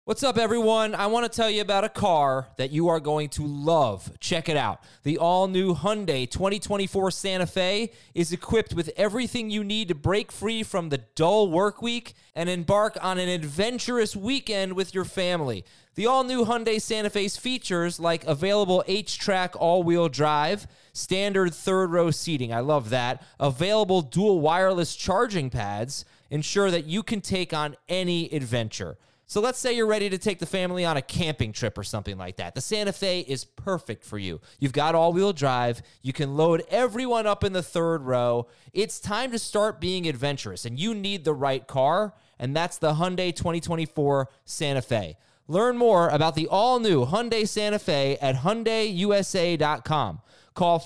What's up, everyone? I want to tell you about a car that you are going to love. Check it out. The all-new Hyundai 2024 Santa Fe is equipped with everything you need to break free from the dull work week and embark on an adventurous weekend with your family. The all-new Hyundai Santa Fe's features like available H-Track all-wheel drive, standard third-row seating, I love that, available dual wireless charging pads, ensure that you can take on any adventure. So let's say you're ready to take the family on a camping trip or something like that. The Santa Fe is perfect for you. You've got all-wheel drive. You can load everyone up in the third row. It's time to start being adventurous, and you need the right car, and that's the Hyundai 2024 Santa Fe. Learn more about the all-new Hyundai Santa Fe at HyundaiUSA.com. Call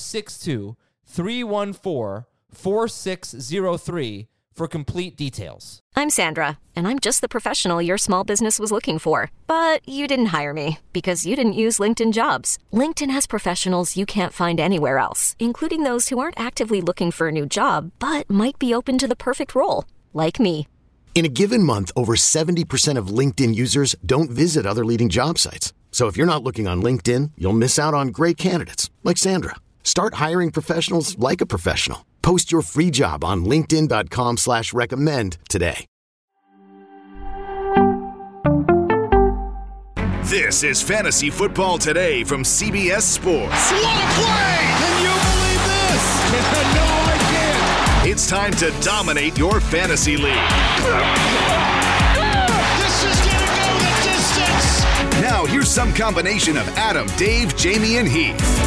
562-314-4603 for complete details. I'm Sandra, and I'm just the professional your small business was looking for. But you didn't hire me because you didn't use LinkedIn Jobs. LinkedIn has professionals you can't find anywhere else, including those who aren't actively looking for a new job, but might be open to the perfect role, like me. In a given month, over 70% of LinkedIn users don't visit other leading job sites. So if you're not looking on LinkedIn, you'll miss out on great candidates like Sandra. Start hiring professionals like a professional. Post your free job on linkedin.com/recommend today. This is Fantasy Football Today from CBS Sports. What a play! Can you believe this? No, I can't. It's time to dominate your fantasy league. This is going to go the distance. Now, here's some combination of Adam, Dave, Jamie, and Heath.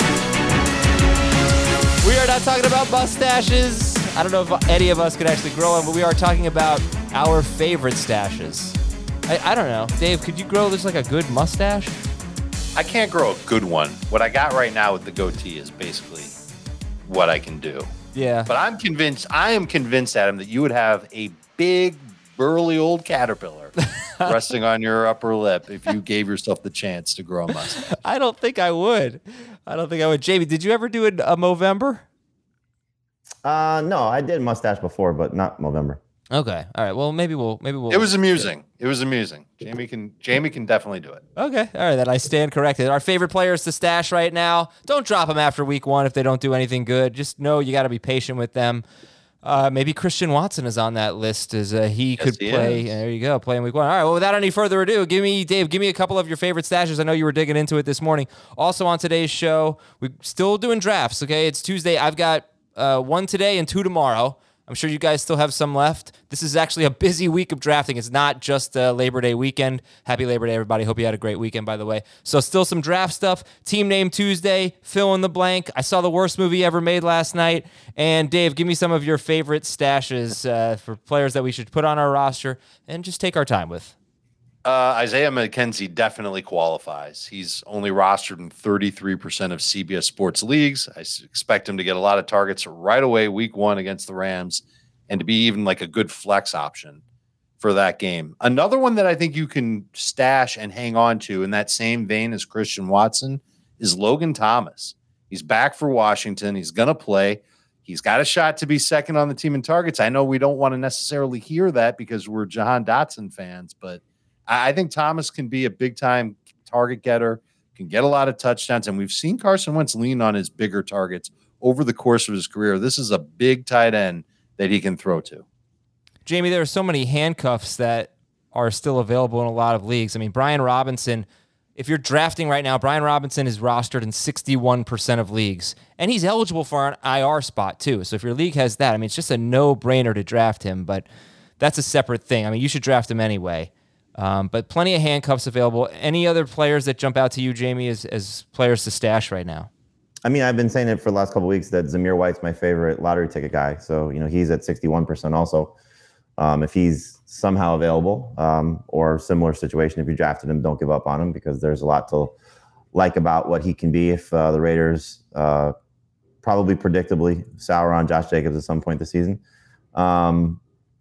We are not talking about mustaches. I don't know if any of us could actually grow them, but we are talking about our favorite stashes. I don't know. Dave, could you grow just like a good mustache? I can't grow a good one. What I got right now with the goatee is basically what I can do. Yeah. But I am convinced, Adam, that you would have a big, burly old caterpillar resting on your upper lip if you gave yourself the chance to grow a mustache. I don't think I would. Jamie, did you ever do a Movember? No, I did mustache before, but not Movember. Okay. All right. Well, maybe we'll. It was amusing. Jamie can definitely do it. Okay. All right. Then I stand corrected. Our favorite players to stash right now. Don't drop them after week one if they don't do anything good. Just know you got to be patient with them. Maybe Christian Watson is on that list as he could play. There you go. Play in week one. All right. Well, without any further ado, Dave, give me a couple of your favorite stashes. I know you were digging into it this morning. Also on today's show, we're still doing drafts. Okay. It's Tuesday. I've got one today and two tomorrow. I'm sure you guys still have some left. This is actually a busy week of drafting. It's not just Labor Day weekend. Happy Labor Day, everybody. Hope you had a great weekend, by the way. So still some draft stuff. Team name Tuesday, fill in the blank. I saw the worst movie ever made last night. And Dave, give me some of your favorite stashes for players that we should put on our roster and just take our time with. Isaiah McKenzie definitely qualifies. He's only rostered in 33% of CBS Sports leagues. I expect him to get a lot of targets right away week one against the Rams and to be even like a good flex option for that game. Another one that I think you can stash and hang on to in that same vein as Christian Watson is Logan Thomas. He's back for Washington. He's going to play. He's got a shot to be second on the team in targets. I know we don't want to necessarily hear that because we're Jahan Dotson fans, but I think Thomas can be a big-time target getter, can get a lot of touchdowns, and we've seen Carson Wentz lean on his bigger targets over the course of his career. This is a big tight end that he can throw to. Jamie, there are so many handcuffs that are still available in a lot of leagues. I mean, Brian Robinson, if you're drafting right now, Brian Robinson is rostered in 61% of leagues, and he's eligible for an IR spot too. So if your league has that, I mean, it's just a no-brainer to draft him, but that's a separate thing. I mean, you should draft him anyway. But plenty of handcuffs available. Any other players that jump out to you, Jamie, as players to stash right now? I mean, I've been saying it for the last couple of weeks that Zamir White's my favorite lottery ticket guy. So, he's at 61% also. If he's somehow available or similar situation, if you drafted him, don't give up on him because there's a lot to like about what he can be if the Raiders probably predictably sour on Josh Jacobs at some point this season. I'm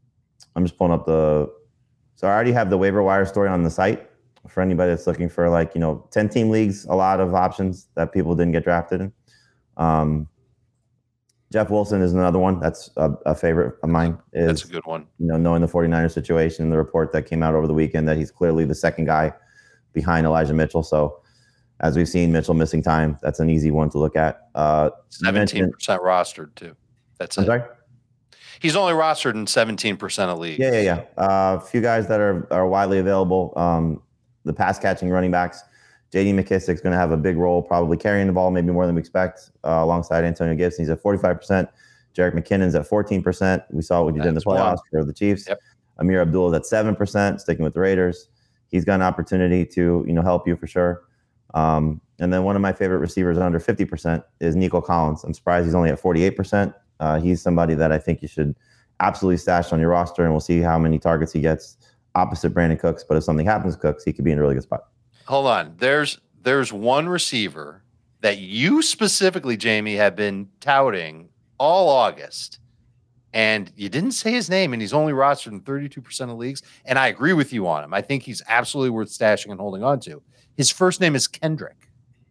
just pulling up So I already have the waiver wire story on the site for anybody that's looking for 10-team leagues, a lot of options that people didn't get drafted in. Jeff Wilson is another one. That's a favorite of mine. That's a good one. Knowing the 49ers situation, the report that came out over the weekend that he's clearly the second guy behind Elijah Mitchell. So as we've seen, Mitchell missing time, that's an easy one to look at. 17% rostered too. That's I'm it. sorry? He's only rostered in 17% of leagues. Yeah. A few guys that are widely available. The pass catching running backs. J.D. McKissic's going to have a big role, probably carrying the ball maybe more than we expect, alongside Antonio Gibson. He's at 45%. Jerick McKinnon's at 14%. We saw what he did in the playoffs for the Chiefs. Yep. Amir Abdul is at 7%, sticking with the Raiders. He's got an opportunity to help you for sure. And then one of my favorite receivers under 50% is Nico Collins. I'm surprised he's only at 48%. He's somebody that I think you should absolutely stash on your roster, and we'll see how many targets he gets opposite Brandon Cooks. But if something happens to Cooks, he could be in a really good spot. Hold on. There's one receiver that you specifically, Jamie, have been touting all August, and you didn't say his name, and he's only rostered in 32% of leagues. And I agree with you on him. I think he's absolutely worth stashing and holding on to. His first name is Kendrick.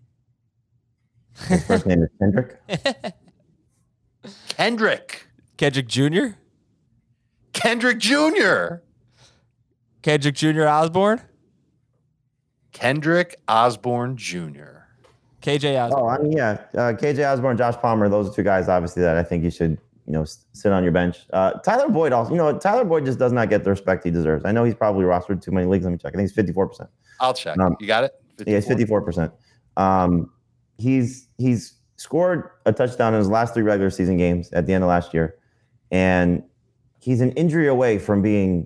His first name is Kendrick? Kendrick Jr.? Kendrick Jr. Kendrick Jr. Osborne? Kendrick Osborne Jr. KJ Osborne. Oh, I mean, yeah. KJ Osborne, Josh Palmer, those are two guys, obviously, that I think you should, sit on your bench. Tyler Boyd also, Tyler Boyd just does not get the respect he deserves. I know he's probably rostered too many leagues. Let me check. I think he's 54%. I'll check. You got it? 54? Yeah, it's 54%. He's scored a touchdown in his last 3 regular season games at the end of last year. And he's an injury away from being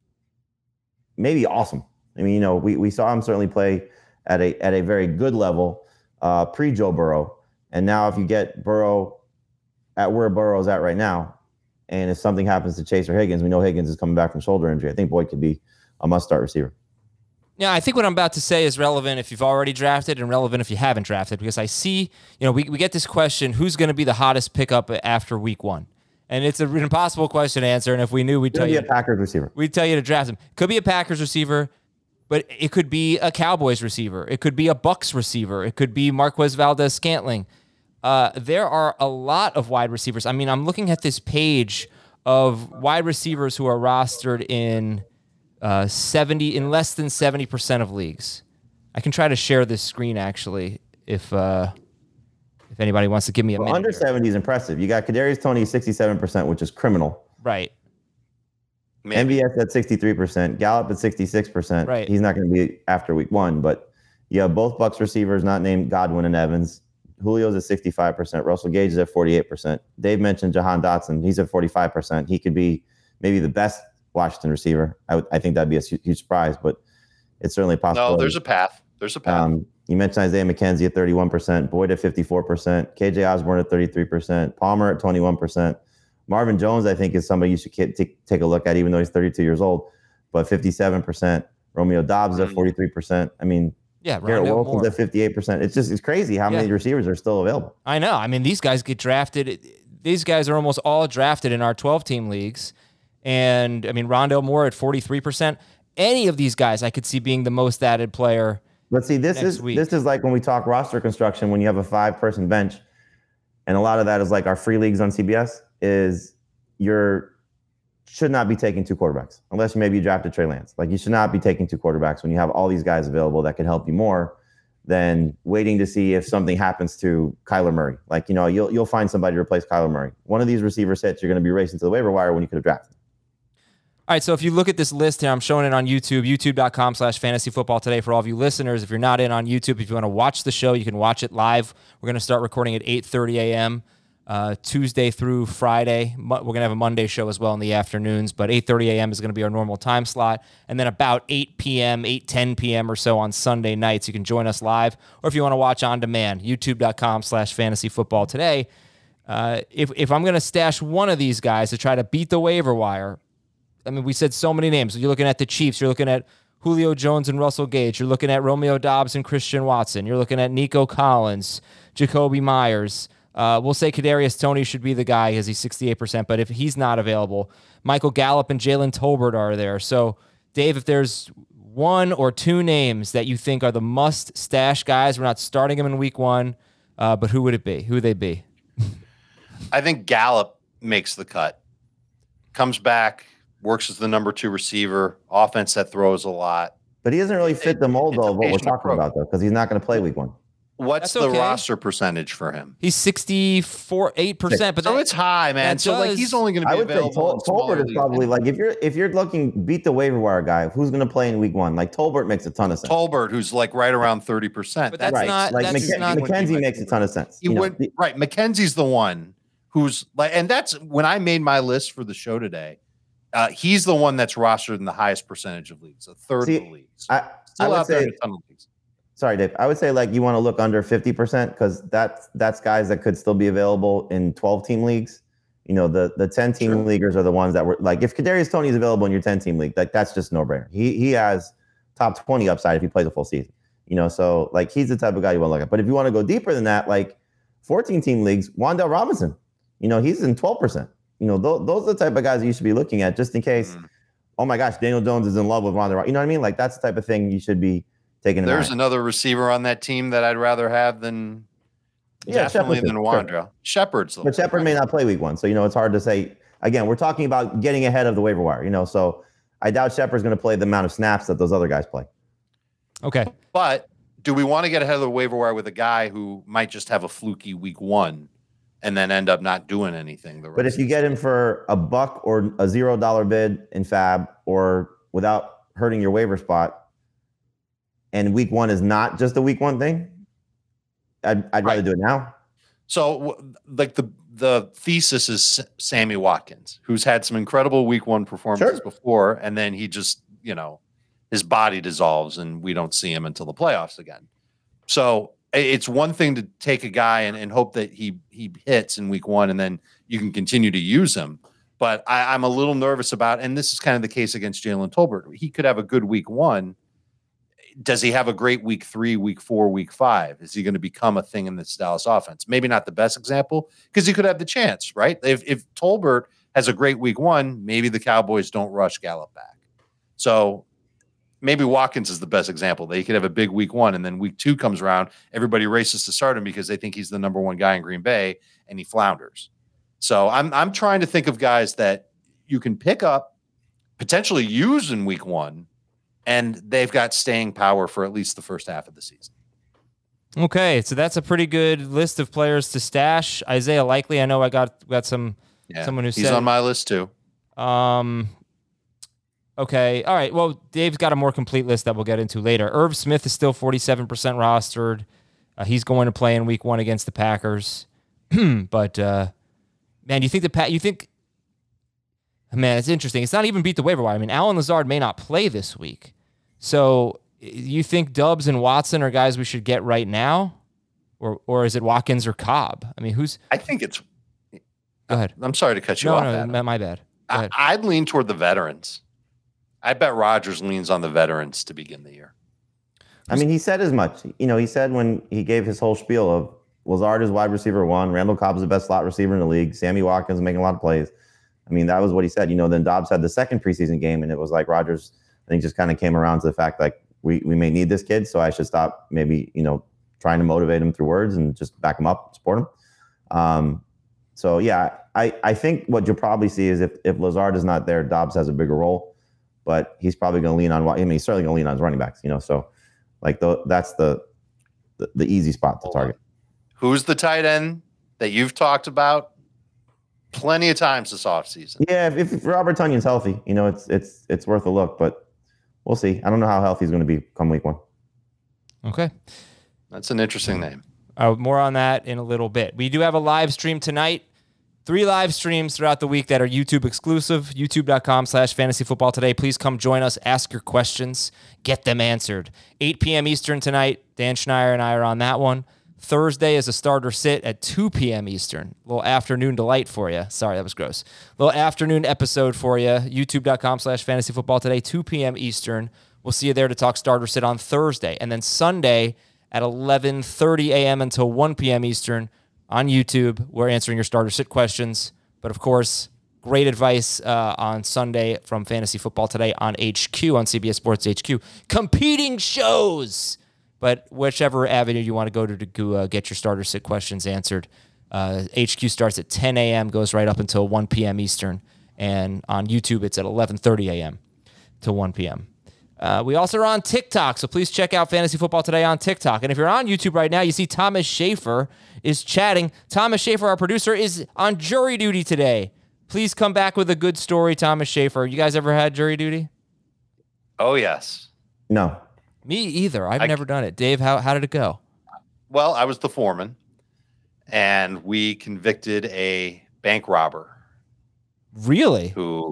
maybe awesome. I mean, we saw him certainly play at a very good level pre-Joe Burrow. And now if you get Burrow at where Burrow's at right now, and if something happens to Chase or Higgins, we know Higgins is coming back from shoulder injury. I think Boyd could be a must-start receiver. Yeah, I think what I'm about to say is relevant if you've already drafted and relevant if you haven't drafted, because I see, we get this question, who's going to be the hottest pickup after week 1? And it's an impossible question to answer. And if we knew, we'd tell you. Could be a Packers receiver. We'd tell you to draft him. Could be a Packers receiver, but it could be a Cowboys receiver. It could be a Bucks receiver. It could be Marquez Valdez-Scantling. There are a lot of wide receivers. I mean, I'm looking at this page of wide receivers who are rostered in less than 70% of leagues. I can try to share this screen actually if anybody wants to give me a minute. Under 70 is impressive. You got Kadarius Toney 67%, which is criminal. Right. Maybe. MVS at 63%, Gallup at 66%. Right. He's not going to be after week 1, but you have both Bucks receivers not named Godwin and Evans. Julio's at 65%. Russell Gage is at 48%. Dave mentioned Jahan Dotson. He's at 45%. He could be maybe the best Washington receiver. I think that'd be a huge surprise, but it's certainly a possibility. No, there's a path. You mentioned Isaiah McKenzie at 31%, Boyd at 54%, KJ Osborne at 33%, Palmer at 21%. Marvin Jones, I think, is somebody you should take a look at, even though he's 32 years old, but 57%. Romeo Dobbs at 43%. I mean, yeah, Garrett Wilson's at 58%. It's crazy how many receivers are still available. I know. I mean, these guys get drafted. These guys are almost all drafted in our 12-team leagues. And, I mean, Rondale Moore at 43%. Any of these guys I could see being the most added player. But see, this is like when we talk roster construction, when you have a 5-person bench, and a lot of that is like our free leagues on CBS, is should not be taking 2 quarterbacks unless maybe you drafted Trey Lance. Like, you should not be taking 2 quarterbacks when you have all these guys available that can help you more than waiting to see if something happens to Kyler Murray. Like, you'll find somebody to replace Kyler Murray. One of these receivers hits, you're going to be racing to the waiver wire when you could have drafted. All right, so if you look at this list here, I'm showing it on YouTube, youtube.com/fantasyfootball today for all of you listeners. If you're not in on YouTube, if you want to watch the show, you can watch it live. We're going to start recording at 8:30 a.m. Tuesday through Friday. We're going to have a Monday show as well in the afternoons, but 8:30 a.m. is going to be our normal time slot. And then about 8 p.m., 8:10 p.m. or so on Sunday nights, you can join us live. Or if you want to watch on demand, youtube.com/fantasyfootball today. If I'm going to stash one of these guys to try to beat the waiver wire, I mean, we said so many names. You're looking at the Chiefs. You're looking at Julio Jones and Russell Gage. You're looking at Romeo Dobbs and Christian Watson. You're looking at Nico Collins, Jacoby Myers. We'll say Kadarius Toney should be the guy because he's 68%, but if he's not available, Michael Gallup and Jalen Tolbert are there. So, Dave, if there's 1 or 2 names that you think are the must-stash guys, we're not starting them in week 1, but who would it be? Who would they be? I think Gallup makes the cut. Comes back, works as the number 2 receiver, offense that throws a lot. But he doesn't really fit the mold of what we're talking approach. about, though, because he's not going to play week 1. What's That's the okay. roster percentage for him? He's 8%, but So it's high, man. So like he's only going to be I would say available. in smaller Tolbert is leagues. probably like if you're looking beat the waiver wire guy, who's going to play in week 1? Like Tolbert makes a ton of sense. Tolbert, who's like right around 30%. But that's right. not Like that's not McKenzie makes a ton of sense. He went right. McKenzie's the one who's like, and that's when I made my list for the show today. He's the one that's rostered in the highest percentage of leagues, a third of the leagues. I Still would out there say, in a ton of leagues. sorry, Dave. I would say like you want to look under 50% because that's guys that could still be available in 12-team leagues. You know, the 10-team leaguers are the ones that were like if Kadarius Toney is available in your 10-team league, like that's just no brainer. He has top 20 upside if he plays a full season. You know, so like he's the type of guy you want to look at. But if you want to go deeper than that, like 14-team leagues, Wan'Dale Robinson, you know, he's in 12%. You know, those are the type of guys you should be looking at just in case. Oh my gosh, Daniel Jones is in love with Wan'Dale. You know what I mean? Like that's the type of thing you should be taking. There's another receiver on that team that I'd rather have than definitely than Wan'Dale. Shepard's the But Shepard may not play week 1, so you know it's hard to say. Again, we're talking about getting ahead of the waiver wire. You know, so I doubt Shepard's going to play the amount of snaps that those other guys play. Okay. But do we want to get ahead of the waiver wire with a guy who might just have a fluky week 1 and then end up not doing anything? But if you get him for $1 or a $0 bid in Fab or without hurting your waiver spot, and week 1 is not just a week 1 thing, I'd rather do it now. So like the thesis is Sammy Watkins, who's had some incredible week 1 performances before, and then he just, you know, his body dissolves and we don't see him until the playoffs again. So it's one thing to take a guy and hope that he hits in week 1 and then you can continue to use him. But I'm a little nervous about, and this is kind of the case against Jalen Tolbert. He could have a good week 1. Does he have a great week 3, week 4, week 5? Is he going to become a thing in this Dallas offense? Maybe not the best example because he could have the chance, right? If Tolbert has a great week 1, maybe the Cowboys don't rush Gallup back. So maybe Watkins is the best example. They could have a big week 1 and then week 2 comes around. Everybody races to start him because they think he's the number 1 guy in Green Bay and he flounders. So I'm trying to think of guys that you can pick up, potentially use in week 1, and they've got staying power for at least the first half of the season. Okay, so that's a pretty good list of players to stash. Isaiah Likely, I know I got someone who he's said on my list too. Okay, all right. Well, Dave's got a more complete list that we'll get into later. Irv Smith is still 47% rostered. He's going to play in week 1 against the Packers. But man, you think man, it's interesting. It's not even beat the waiver wire. I mean, Allen Lazard may not play this week. So you think Doubs and Watson are guys we should get right now? Or is it Watkins or Cobb? I mean, I think it's... Go ahead. I'm sorry to cut you off. No, my bad. Go ahead. I'd lean toward the veterans. I bet Rodgers leans on the veterans to begin the year. I mean, he said as much. You know, he said when he gave his whole spiel of Lazard is wide receiver 1, Randall Cobb's the best slot receiver in the league, Sammy Watkins is making a lot of plays. I mean, that was what he said. You know, then Dobbs had the second preseason game, and it was like Rodgers, I think, just kind of came around to the fact like we may need this kid, so I should stop maybe, you know, trying to motivate him through words and just back him up, support him. So yeah, I think what you'll probably see is if Lazard is not there, Dobbs has a bigger role, but he's probably going to lean on. I mean, he's certainly going to lean on his running backs. You know, so like that's the easy spot to target. Who's the tight end that you've talked about plenty of times this offseason? Yeah, if Robert Tonyan's healthy, you know, it's worth a look, but we'll see. I don't know how healthy he's going to be come week 1. Okay. That's an interesting name. More on that in a little bit. We do have a live stream tonight. 3 live streams throughout the week that are YouTube exclusive, youtube.com/fantasyfootball today. Please come join us, ask your questions, get them answered. 8 p.m. Eastern tonight. Dan Schneier and I are on that one. Thursday is a starter sit at 2 p.m. Eastern. A little afternoon delight for you. Sorry, that was gross. A little afternoon episode for you. youtube.com/fantasyfootball today, 2 p.m. Eastern. We'll see you there to talk starter sit on Thursday. And then Sunday at 11:30 a.m. until 1 p.m. Eastern on YouTube. We're answering your starter sit questions. But of course, great advice on Sunday from Fantasy Football Today on HQ, on CBS Sports HQ. Competing shows! But whichever avenue you want to go to get your starter sit questions answered, HQ starts at 10 a.m., goes right up until 1 p.m. Eastern. And on YouTube, it's at 11:30 a.m. to 1 p.m. We also are on TikTok, so please check out Fantasy Football Today on TikTok. And if you're on YouTube right now, you see Thomas Schaefer is chatting. Thomas Schaefer, our producer, is on jury duty today. Please come back with a good story, Thomas Schaefer. You guys ever had jury duty? Oh, yes. No. Me either. I've never done it. Dave, how did it go? Well, I was the foreman, and we convicted a bank robber. Really? Who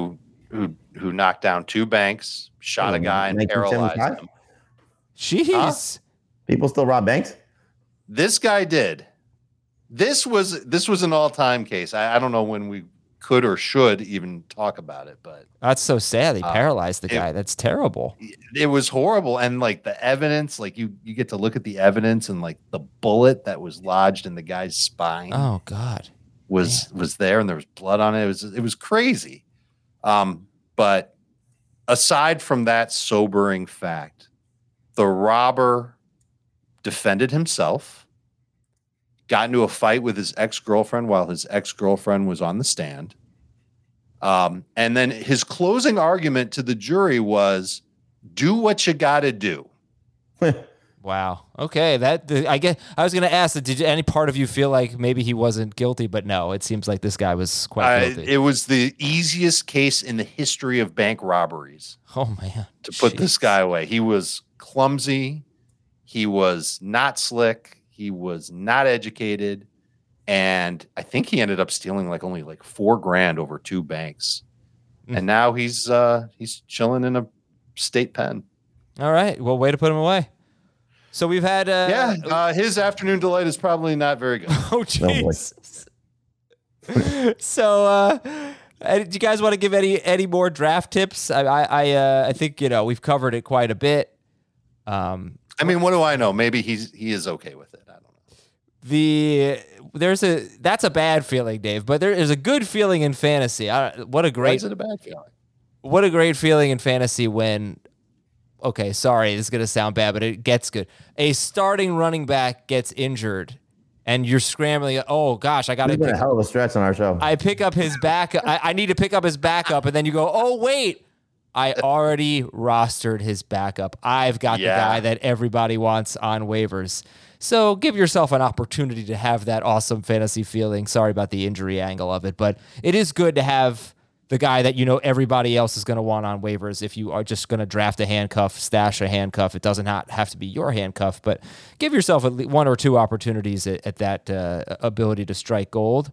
knocked down 2 banks, shot a guy, and paralyzed him. Jeez. People still rob banks? This guy did. This was an all-time case. I don't know when we could or should even talk about it, but that's so sad. They paralyzed the guy. That's terrible. It was horrible. And like the evidence, like you get to look at the evidence, and like the bullet that was lodged in the guy's spine. Oh God. Was there, and there was blood on it. It was crazy. But aside from that sobering fact, the robber defended himself, got into a fight with his ex-girlfriend while his ex-girlfriend was on the stand. And then his closing argument to the jury was, do what you got to do. Wow. Okay. I guess I was going to ask, did any part of you feel like maybe he wasn't guilty? But no, it seems like this guy was quite guilty. It was the easiest case in the history of bank robberies. Oh man. To put this guy away. He was clumsy. He was not slick. He was not educated. And I think he ended up stealing only $4,000 over 2 banks. And now he's chilling in a state pen. All right. Well, way to put him away. So we've had his afternoon delight is probably not very good. Oh jeez. So do you guys want to give any more draft tips? I think we've covered it quite a bit. I mean, what do I know? Maybe he is okay with it. I don't know. That's a bad feeling, Dave, but there is a good feeling in fantasy. Why is it a bad feeling? What a great feeling in fantasy when, okay, sorry, this is going to sound bad, but it gets good. A starting running back gets injured and you're scrambling. Oh gosh, I got to pick a hell of a stretch on our show. I pick up his back. I need to pick up his backup. And then you go, oh wait, I already rostered his backup. I've got the guy that everybody wants on waivers. So give yourself an opportunity to have that awesome fantasy feeling. Sorry about the injury angle of it, but it is good to have the guy that everybody else is going to want on waivers. If you are just going to draft a handcuff, stash a handcuff, it doesn't have to be your handcuff, but give yourself 1 or 2 opportunities at that ability to strike gold.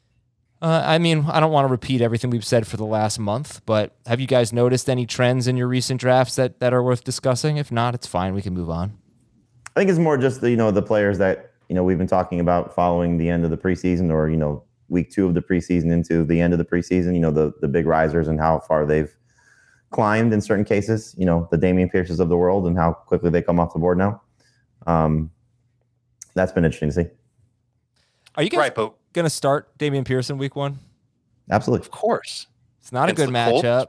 I mean, I don't want to repeat everything we've said for the last month, but have you guys noticed any trends in your recent drafts that are worth discussing? If not, it's fine. We can move on. I think it's more just the players that, we've been talking about following the end of the preseason or, week 2 of the preseason into the end of the preseason, the big risers and how far they've climbed in certain cases, the Dameon Pierces of the world and how quickly they come off the board now. That's been interesting to see. Are you guys going to start Dameon Pierce in week 1? Absolutely. Of course. It's not a good matchup.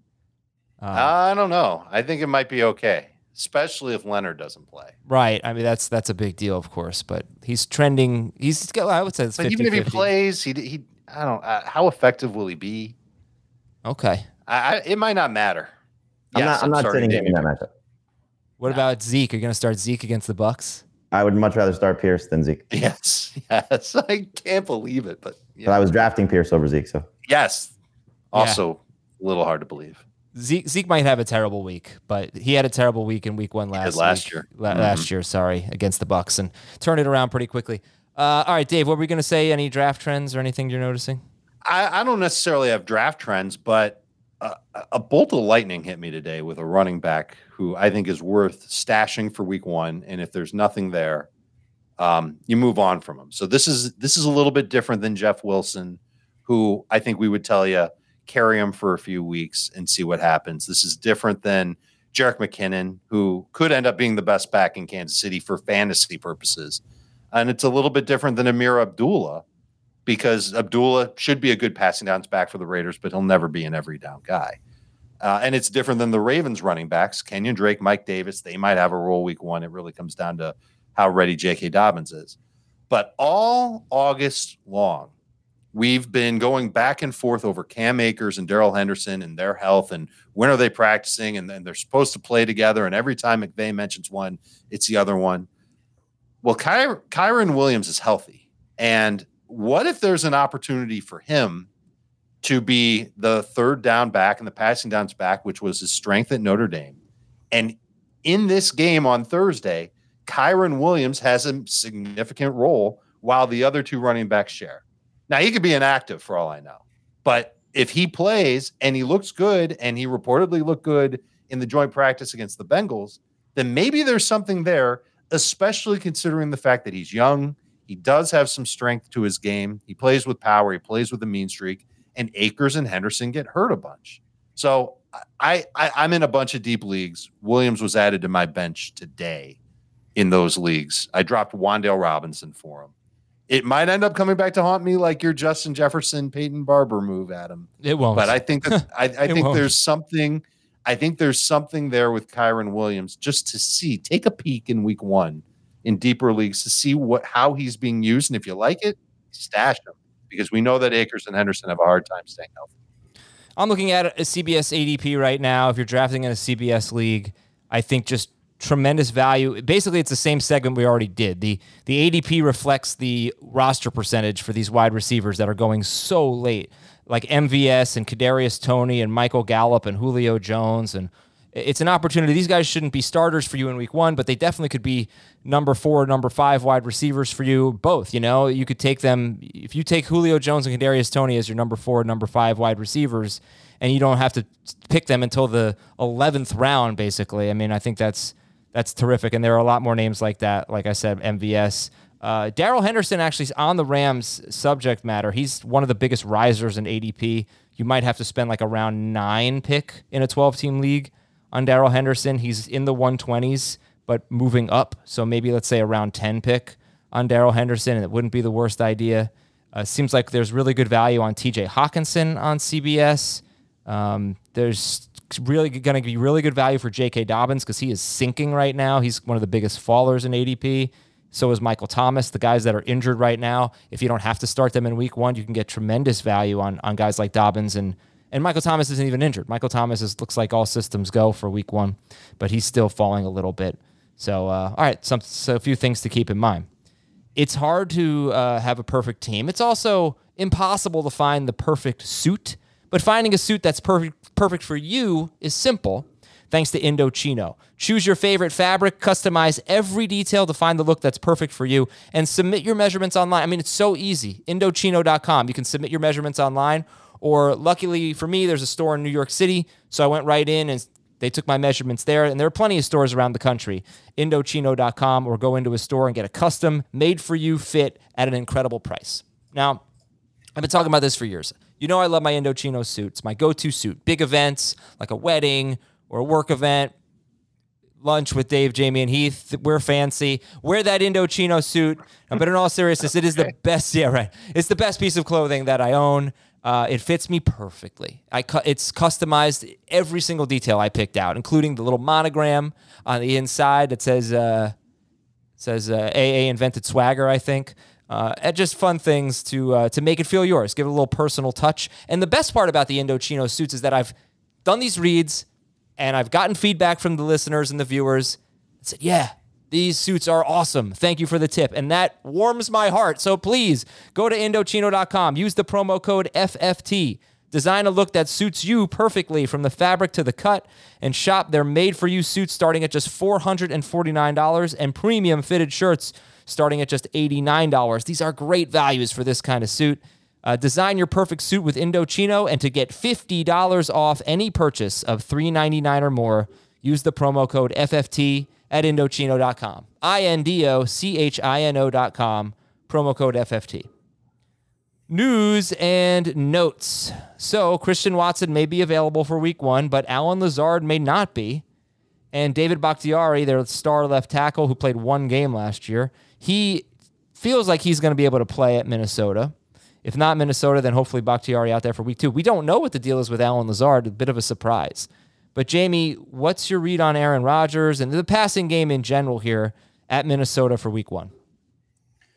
I don't know. I think it might be okay, especially if Leonard doesn't play. Right. I mean, that's a big deal, of course, but he's trending. I would say it's 50-50. Even if he plays, I don't. How effective will he be? Okay. It might not matter. I'm not sitting him in that matchup. What about Zeke? Are you going to start Zeke against the Bucs? I would much rather start Pierce than Zeke. Yes. I can't believe it, but But I was drafting Pierce over Zeke, so yes. Also, a little hard to believe. Zeke might have a terrible week, but he had a terrible week in week 1 last year. Last year, sorry, against the Bucs, and turned it around pretty quickly. All right, Dave, what were we going to say? Any draft trends or anything you're noticing? I don't necessarily have draft trends, but a bolt of lightning hit me today with a running back who I think is worth stashing for week 1. And if there's nothing there, you move on from him. So this is a little bit different than Jeff Wilson, who I think we would tell you, carry him for a few weeks and see what happens. This is different than Jerick McKinnon, who could end up being the best back in Kansas City for fantasy purposes. And it's a little bit different than Amir Abdullah, because Abdullah should be a good passing downs back for the Raiders, but he'll never be an every down guy. And it's different than the Ravens running backs, Kenyon Drake, Mike Davis. They might have a role week 1. It really comes down to how ready J.K. Dobbins is. But all August long, we've been going back and forth over Cam Akers and Darrell Henderson and their health and when are they practicing, and then they're supposed to play together. And every time McVay mentions one, it's the other one. Well, Kyren Williams is healthy. And what if there's an opportunity for him to be the third down back and the passing downs back, which was his strength at Notre Dame? And in this game on Thursday, Kyren Williams has a significant role while the other two running backs share. Now, he could be inactive for all I know. But if he plays and he looks good, and he reportedly looked good in the joint practice against the Bengals, then maybe there's something there, especially considering the fact that he's young. He does have some strength to his game. He plays with power. He plays with a mean streak. And Akers and Henderson get hurt a bunch. So I'm in a bunch of deep leagues. Williams was added to my bench today in those leagues. I dropped Wan'Dale Robinson for him. It might end up coming back to haunt me like your Justin Jefferson, Peyton Barber move, Adam. It won't. But I think that I think there's something. I think there's something there with Kyren Williams just to see. Take a peek in week 1 in deeper leagues to see how he's being used, and if you like it, stash him, because we know that Akers and Henderson have a hard time staying healthy. I'm looking at a CBS ADP right now. If you're drafting in a CBS league, I think just tremendous value. Basically, it's the same segment we already did. The ADP reflects the roster percentage for these wide receivers that are going so late, like MVS and Kadarius Toney and Michael Gallup and Julio Jones. And it's an opportunity. These guys shouldn't be starters for you in week 1, but they definitely could be number 4, number 5 wide receivers for you both. You know, you could take them. If you take Julio Jones and Kadarius Toney as your number 4, number 5 wide receivers, and you don't have to pick them until the 11th round, basically. I mean, I think that's terrific. And there are a lot more names like that. Like I said, MVS. Darrell Henderson actually is on the Rams subject matter. He's one of the biggest risers in ADP. You might have to spend like a round 9 pick in a 12-team league on Darrell Henderson. He's in the 120s, but moving up. So maybe let's say a round 10 pick on Darrell Henderson, and it wouldn't be the worst idea. Seems like there's really good value on TJ Hawkinson on CBS. There's really going to be really good value for J.K. Dobbins because he is sinking right now. He's one of the biggest fallers in ADP. So is Michael Thomas. The guys that are injured right now, if you don't have to start them in week 1, you can get tremendous value on guys like Dobbins. And Michael Thomas isn't even injured. Michael Thomas looks like all systems go for week 1, but he's still falling a little bit. So, all right, so a few things to keep in mind. It's hard to have a perfect team. It's also impossible to find the perfect suit, but finding a suit that's perfect for you is simple, thanks to Indochino. Choose your favorite fabric, customize every detail to find the look that's perfect for you, and submit your measurements online. I mean, it's so easy. Indochino.com. You can submit your measurements online, or luckily for me, there's a store in New York City, so I went right in and they took my measurements there, and there are plenty of stores around the country. Indochino.com, or go into a store and get a custom, made-for-you fit at an incredible price. Now, I've been talking about this for years. You know I love my Indochino suit. It's my go-to suit. Big events, like a wedding or a work event, lunch with Dave, Jamie, and Heath. We're fancy. Wear that Indochino suit. But in all seriousness, it is the best. Yeah, right. It's the best piece of clothing that I own. It fits me perfectly. It's customized, every single detail I picked out, including the little monogram on the inside that says AA invented swagger, I think. And just fun things to make it feel yours. Give it a little personal touch. And the best part about the Indochino suits is that I've done these reads and I've gotten feedback from the listeners and the viewers that said, yeah, these suits are awesome. Thank you for the tip. And that warms my heart. So please go to Indochino.com. Use the promo code FFT. Design a look that suits you perfectly from the fabric to the cut, and shop their made-for-you suits starting at just $449 and premium fitted shirts starting at just $89. These are great values for this kind of suit. Design your perfect suit with Indochino, and to get $50 off any purchase of $399 or more, use the promo code FFT at Indochino.com. INDOCHINO.com, promo code FFT. News and notes. So Christian Watson may be available for week 1, but Allen Lazard may not be. And David Bakhtiari, their star left tackle who played 1 game last year, he feels like he's going to be able to play at Minnesota. If not Minnesota, then hopefully Bakhtiari out there for week 2. We don't know what the deal is with Allen Lazard, a bit of a surprise. But Jamie, what's your read on Aaron Rodgers and the passing game in general here at Minnesota for week 1?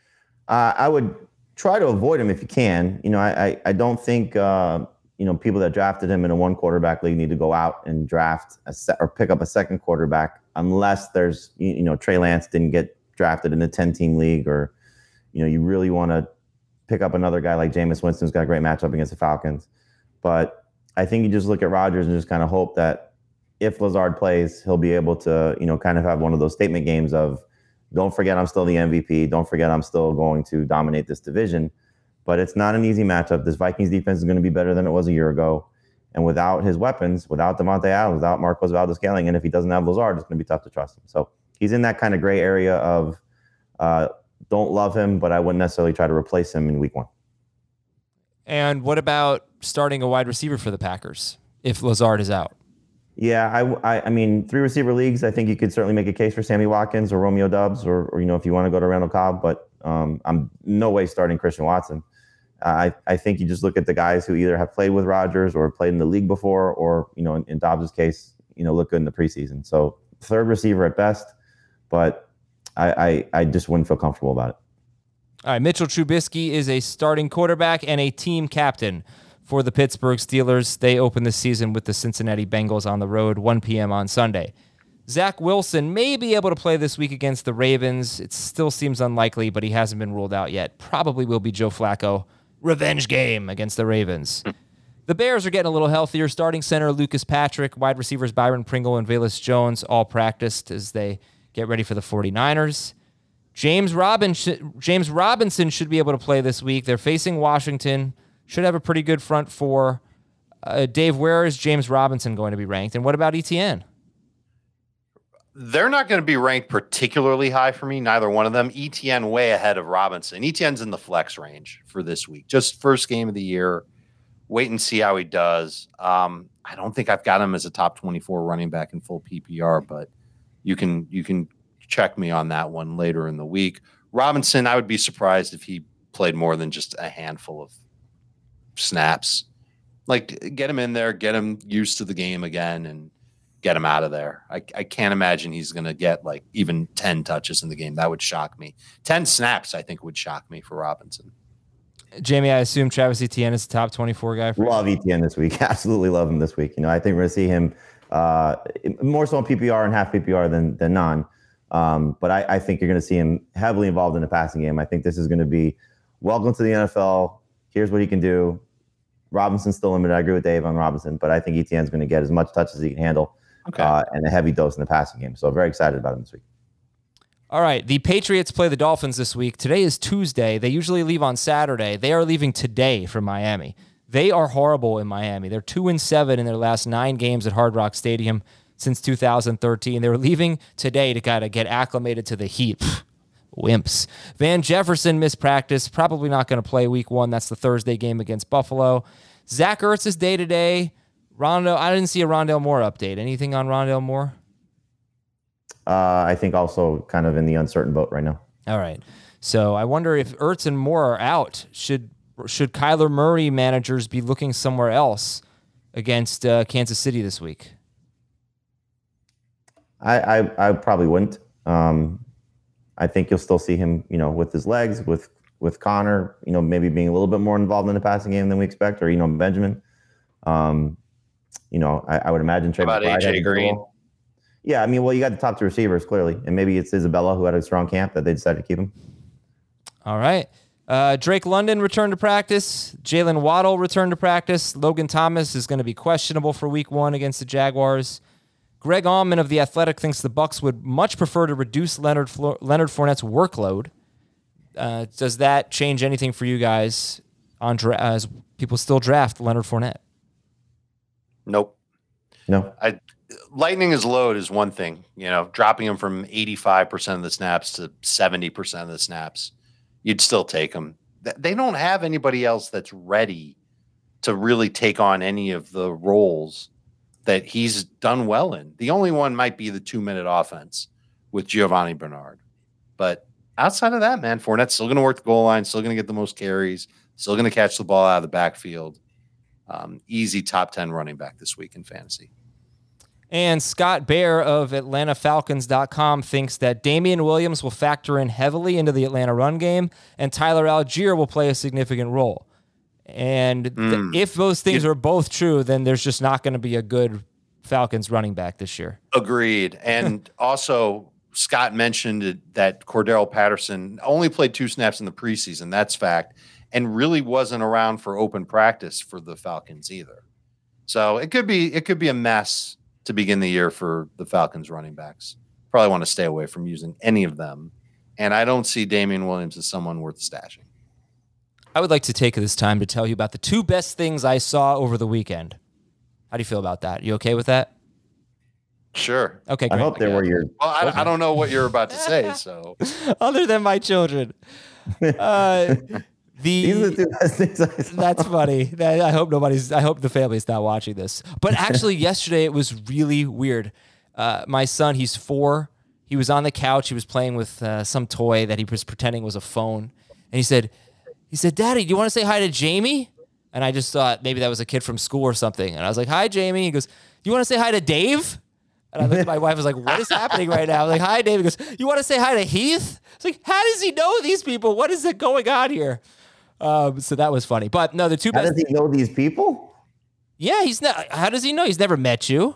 I would try to avoid him if you can. I don't think people that drafted him in a one quarterback league need to go out and draft or pick up a second quarterback unless there's Trey Lance didn't get drafted in a 10-team league, or you really want to pick up another guy like Jameis Winston, who's got a great matchup against the Falcons. But I think you just look at Rodgers and just kind of hope that if Lazard plays, he'll be able to kind of have one of those statement games of, don't forget I'm still the MVP. Don't forget I'm still going to dominate this division. But it's not an easy matchup. This Vikings defense is going to be better than it was a year ago. And without his weapons, without Devontae Adams, without Marquez Valdes-Scantling, and if he doesn't have Lazard, it's going to be tough to trust him. So he's in that kind of gray area of don't love him, but I wouldn't necessarily try to replace him in week 1. And what about starting a wide receiver for the Packers if Lazard is out? Yeah, I mean, 3 receiver leagues, I think you could certainly make a case for Sammy Watkins or Romeo Doubs or if you want to go to Randall Cobb, but I'm no way starting Christian Watson. I think you just look at the guys who either have played with Rodgers or played in the league before, or, in Dobbs' case, look good in the preseason. So 3rd receiver at best, but I just wouldn't feel comfortable about it. All right, Mitchell Trubisky is a starting quarterback and a team captain for the Pittsburgh Steelers. They open the season with the Cincinnati Bengals on the road, 1 p.m. on Sunday. Zach Wilson may be able to play this week against the Ravens. It still seems unlikely, but he hasn't been ruled out yet. Probably will be Joe Flacco. Revenge game against the Ravens. The Bears are getting a little healthier. Starting center Lucas Patrick, wide receivers Byron Pringle and Velus Jones all practiced as they get ready for the 49ers. James Robinson should be able to play this week. They're facing Washington. Should have a pretty good front four. Dave, where is James Robinson going to be ranked? And what about ETN? They're not going to be ranked particularly high for me, neither one of them. ETN way ahead of Robinson. ETN's in the flex range for this week. Just first game of the year. Wait and see how he does. I don't think I've got him as a top 24 running back in full PPR, but you can check me on that one later in the week. Robinson, I would be surprised if he played more than just a handful of snaps. Like, get him in there, get him used to the game again, and get him out of there. I can't imagine he's going to get like even 10 touches in the game. That would shock me. 10 snaps, I think, would shock me for Robinson. Jamie, I assume Travis Etienne is the top 24 guy. Love Etienne this week. Absolutely love him this week. I think we're going to see him more so in PPR and half PPR than non. But I think you're going to see him heavily involved in the passing game. I think this is going to be welcome to the NFL. Here's what he can do. Robinson's still limited. I agree with Dave on Robinson, but I think Etienne's going to get as much touch as he can handle. Okay. And a heavy dose in the passing game. So very excited about him this week. All right. The Patriots play the Dolphins this week. Today is Tuesday. They usually leave on Saturday. They are leaving today from Miami. They are horrible in Miami. They're 2-7 in their last 9 games at Hard Rock Stadium since 2013. They were leaving today to kind of get acclimated to the heat. Wimps. Van Jefferson missed practice. Probably not going to play week 1. That's the Thursday game against Buffalo. Zach Ertz is day-to-day. I didn't see a Rondale Moore update. Anything on Rondale Moore? I think also kind of in the uncertain boat right now. All right. So I wonder if Ertz and Moore are out. Should Kyler Murray managers be looking somewhere else against Kansas City this week? I probably wouldn't. I think you'll still see him, with his legs, with Connor, maybe being a little bit more involved in the passing game than we expect, or Benjamin. I would imagine Trey about McBride AJ Green. Yeah, I mean, well, you got the top 2 receivers clearly, and maybe it's Isabella who had a strong camp that they decided to keep him. All right. Drake London returned to practice. Jalen Waddle returned to practice. Logan Thomas is going to be questionable for week 1 against the Jaguars. Greg Allman of The Athletic thinks the Bucs would much prefer to reduce Leonard Fournette's workload. Does that change anything for you guys as people still draft Leonard Fournette? Nope. No. Lightening his load is one thing, dropping him from 85% of the snaps to 70% of the snaps. You'd still take him. They don't have anybody else that's ready to really take on any of the roles that he's done well in. The only one might be the 2-minute offense with Giovanni Bernard. But outside of that, man, Fournette's still going to work the goal line, still going to get the most carries, still going to catch the ball out of the backfield. Easy top 10 running back this week in fantasy. And Scott Bair of AtlantaFalcons.com thinks that Damian Williams will factor in heavily into the Atlanta run game, and Tyler Algier will play a significant role. And if those things are both true, then there's just not going to be a good Falcons running back this year. Agreed. And also, Scott mentioned that Cordero Patterson only played 2 snaps in the preseason. That's fact. And really wasn't around for open practice for the Falcons either. So it could be a mess to begin the year for the Falcons running backs. Probably want to stay away from using any of them. And I don't see Damian Williams as someone worth stashing. I would like to take this time to tell you about the 2 best things I saw over the weekend. How do you feel about that? You okay with that? Sure. Okay, great. I hope they were your. Well, I don't know what you're about to say, so. Other than my children. These are the 2 best things I saw. That's funny. I hope the family's not watching this. But actually, yesterday it was really weird. My son, he's 4. He was on the couch. He was playing with some toy that he was pretending was a phone. And he said, "Daddy, do you want to say hi to Jamie?" And I just thought maybe that was a kid from school or something. And I was like, "Hi, Jamie." He goes, "Do you want to say hi to Dave?" And I looked at my wife. I was like, "What is happening right now?" I'm like, "Hi, Dave." He goes, "You want to say hi to Heath?" It's like, how does he know these people? What is it going on here? So that was funny. But no, the 2 best. How does he know these people? Yeah, he's not. How does he know? He's never met you.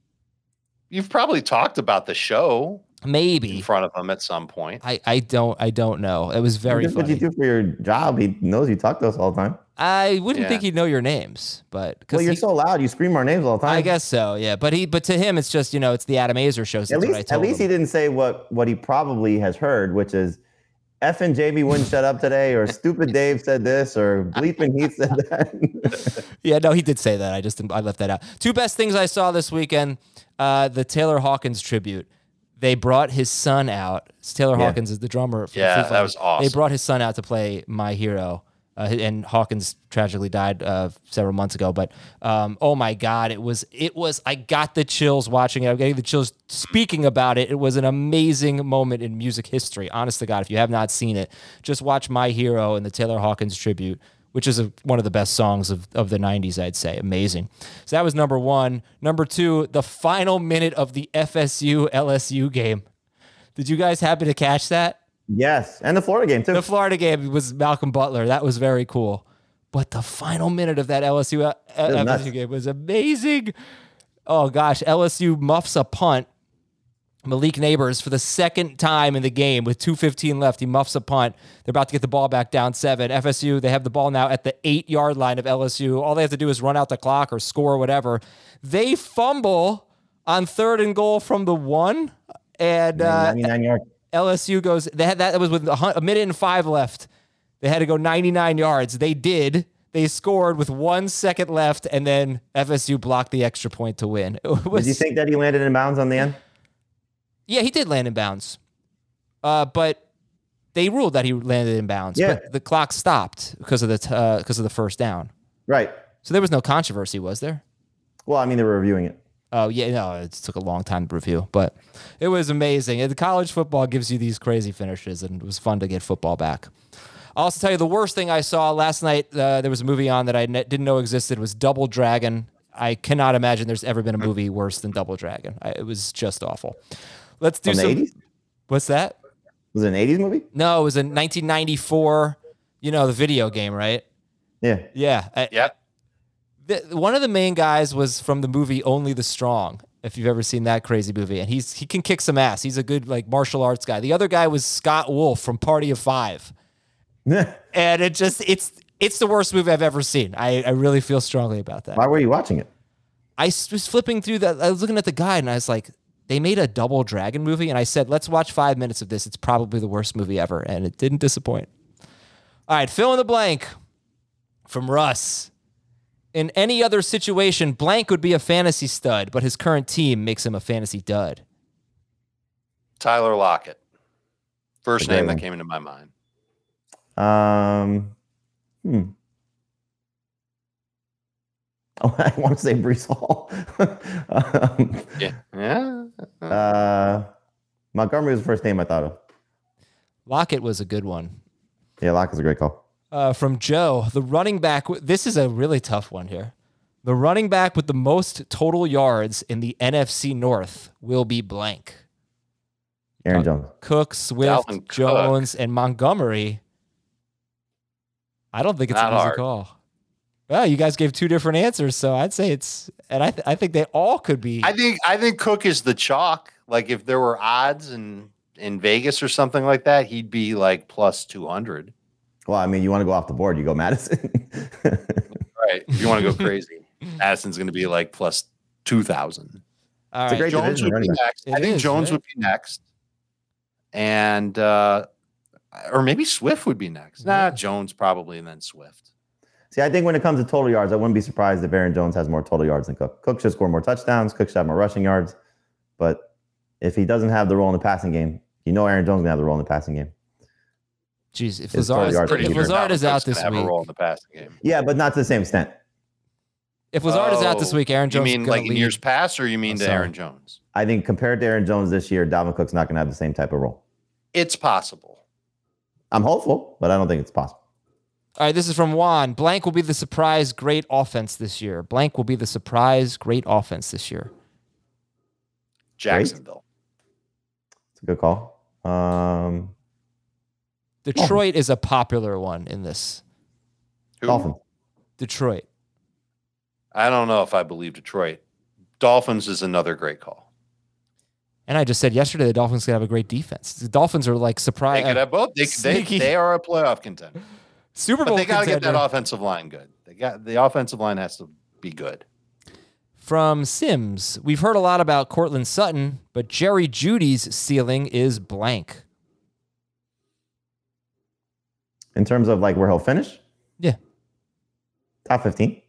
You've probably talked about the show. Maybe in front of him at some point. I don't know. It was very funny. What you do for your job? He knows you talk to us all the time. I wouldn't think he'd know your names, but well, you're so loud, you scream our names all the time. I guess so, yeah. But to him, it's just it's the Adam Azer show. So at least he didn't say what he probably has heard, which is effing Jamie wouldn't shut up today, or stupid Dave said this, or bleeping Heath said that. Yeah, no, he did say that. I left that out. 2 best things I saw this weekend: the Taylor Hawkins tribute. They brought his son out. Taylor Hawkins is the drummer. That was awesome. They brought his son out to play My Hero. And Hawkins tragically died several months ago. But oh my God, it was. I got the chills watching it. I'm getting the chills speaking about it. It was an amazing moment in music history. Honest to God, if you have not seen it, just watch My Hero and the Taylor Hawkins tribute, which is one of the best songs of the 90s, I'd say. Amazing. So that was number 1. Number 2, the final minute of the FSU-LSU game. Did you guys happen to catch that? Yes, and the Florida game, too. The Florida game was Malcolm Butler. That was very cool. But the final minute of that LSU game was amazing. Oh, gosh. LSU muffs a punt. Malik Neighbors, for the second time in the game with 2:15 left, he muffs a punt. They're about to get the ball back down 7. FSU, they have the ball now at the 8-yard line of LSU. All they have to do is run out the clock or score or whatever. They fumble on 3rd and goal from the 1. And 99 yards. LSU goes, that was with a minute and 5 left. They had to go 99 yards. They did. They scored with 1 second left, and then FSU blocked the extra point to win. Did you think that he landed in bounds on the end? Yeah, he did land in bounds. But they ruled that he landed in bounds. Yeah. But the clock stopped because of the first down. Right. So there was no controversy, was there? Well, I mean, they were reviewing it. Oh, yeah, no, it took a long time to review, but it was amazing. And college football gives you these crazy finishes, and it was fun to get football back. I'll also tell you the worst thing I saw last night. There was a movie on that I didn't know existed. It was Double Dragon. I cannot imagine there's ever been a movie worse than Double Dragon. It was just awful. Let's do some. 80s? What's that? Was it an 80s movie? No, it was in 1994. You know, the video game, right? Yeah. Yeah. Yep. One of the main guys was from the movie Only the Strong, if you've ever seen that crazy movie. And he can kick some ass. He's a good martial arts guy. The other guy was Scott Wolf from Party of 5. And it's the worst movie I've ever seen. I really feel strongly about that. Why were you watching it? I was flipping through that. I was looking at the guide and I was like, they made a Double Dragon movie. And I said, let's watch 5 minutes of this. It's probably the worst movie ever. And it didn't disappoint. All right, fill in the blank from Russ. In any other situation, blank would be a fantasy stud, but his current team makes him a fantasy dud. Tyler Lockett. First name that came into my mind. Oh, I want to say Breece Hall. Montgomery was the first name I thought of. Lockett was a good one. Yeah, Lockett's a great call. From Joe, the running back. This is a really tough one here. The running back with the most total yards in the NFC North will be blank. Aaron Jones. Cook, Swift, Dalvin Jones, and Montgomery. I don't think it's Not an easy hard. call. Well, you guys gave two different answers, so I'd say it's, and I think they all could be. I think Cook is the chalk. Like if there were odds in Vegas or something like that, he'd be like plus 200. Well, I mean, you want to go off the board, you go Madison. Right. If you want to go crazy, Madison's going to be like plus 2,000. All It's a right. great Jones division would be running back. next. It I think is, Jones right? would be next. And or maybe Swift would be next. Nah, Jones probably, and then Swift. See, I think when it comes to total yards, I wouldn't be surprised if Aaron Jones has more total yards than Cook. Cook should score more touchdowns. Cook should have more rushing yards. But if he doesn't have the role in the passing game, Aaron Jones is going to have the role in the passing game. Jeez, if His total yards Lazard, are if pretty Lazard is out Cook's this gonna have week, a role in the passing game. Yeah, but not to the same extent. if Lazard is out this week, Aaron Jones You mean is going like to in lead. years past, or you mean to sorry. Aaron Jones? I think compared to Aaron Jones this year, Dalvin Cook's not going to have the same type of role. It's possible. I'm hopeful, but I don't think it's possible. All right, this is from Juan. Blank will be the surprise great offense this year. Blank will be the surprise great offense this year. Jacksonville. It's a good call. Detroit is a popular one in this. Who? Dolphins. Detroit. I don't know if I believe Detroit. Dolphins is another great call. And I just said yesterday the Dolphins could have a great defense. The Dolphins are like They surprise. could have both. sneaky. They are a playoff contender. Super But Bowl they got to get that contender. offensive line good. The offensive line has to be good. From Sims, we've heard a lot about Cortland Sutton, but Jerry Judy's ceiling is blank. In terms of like where he'll finish, Yeah. top 15.